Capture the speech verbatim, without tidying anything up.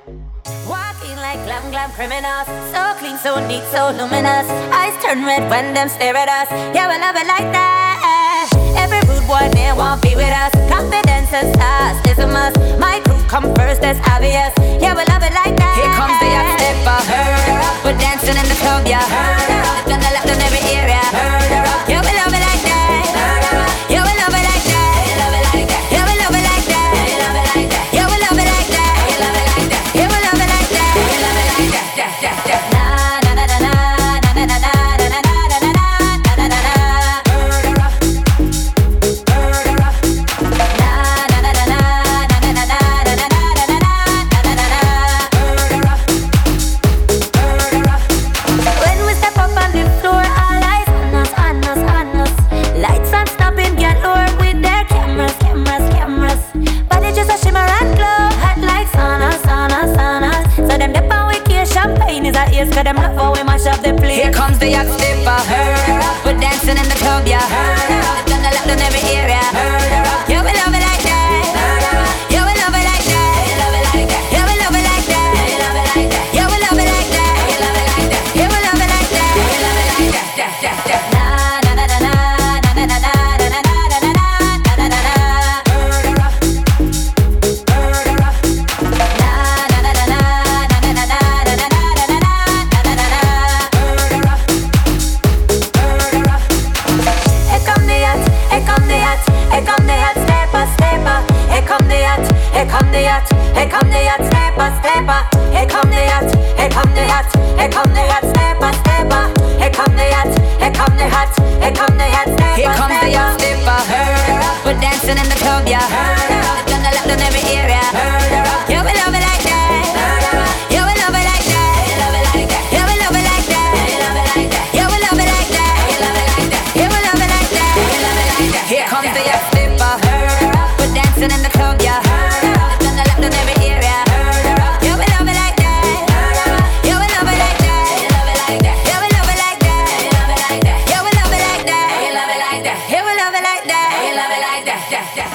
Walking like glam glam criminals, so clean, so neat, so luminous. Eyes turn red when them stare at us. Yeah, we love it like that. Every rude boy there won't be with us. Confidence and stars is a must. My crew come first, that's obvious. Yeah, we love it like that. Here comes the young stepper. We're dancing in the club, yeah. Left and the left in every area. Yeah, we love it like that. Yeah, we love it like that. Yeah, we love it like that. Yeah, we love it like that. Yeah, we love it like that. Na na na na na na na na na na na na na na. When we step up on the floor, all eyes on us, on us, on us. Lights on stopping, get lower with their cameras, cameras, cameras. Body just a shimmer and glow, hot like sauna, sauna, sauna. So them dip on wicked champagne is our ears, cause them love how we mash up the place. Here comes the yacht stepper. We're dancing in the club, yeah. Left and the left in every area. Yeah, we love it like that. Yeah, we love it like that. Yeah, we love it like that. Yeah, we love it like that. Yeah, we love it like that. Na na na na na na na na na na na na na na na. Here come the yacht, here come the yacht, here come the yacht, stepper, stepper. Here come the yacht, here come the yacht, here come the yacht, stepper, stepper. Here come the yacht, here come the yacht, here come the yacht, stepper, stepper. Here come the yacht, here come the yacht, here come the yacht, stepper. Here comes the yacht stepper. We're dancing in the club, yeah. Left and the left in every area. Yeah, we love it like that. Yeah, we love it like that. Yeah, we love it like that. Yeah, we love it like that. Yeah, we love it like that. Here comes the yacht stepper. We're dancing in the club, yeah. Left and the left in every area. Yeah, we love it like that. Yeah, we love it like that. Yeah, we love it like that. Yeah, we love it like that. Yeah, we love it like that. Yeah, we love it like that.